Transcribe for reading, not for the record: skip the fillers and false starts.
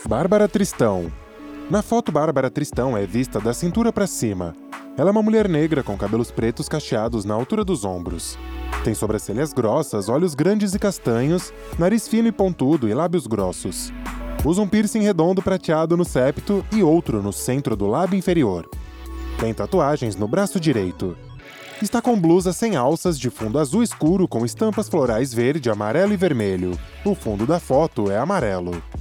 Bárbara Tristão. Na foto, Bárbara Tristão é vista da cintura para cima. Ela é uma mulher negra com cabelos pretos cacheados na altura dos ombros. Tem sobrancelhas grossas, olhos grandes e castanhos, nariz fino e pontudo e lábios grossos. Usa um piercing redondo prateado no septo e outro no centro do lábio inferior. Tem tatuagens no braço direito. Está com blusa sem alças de fundo azul escuro com estampas florais verde, amarelo e vermelho. O fundo da foto é amarelo.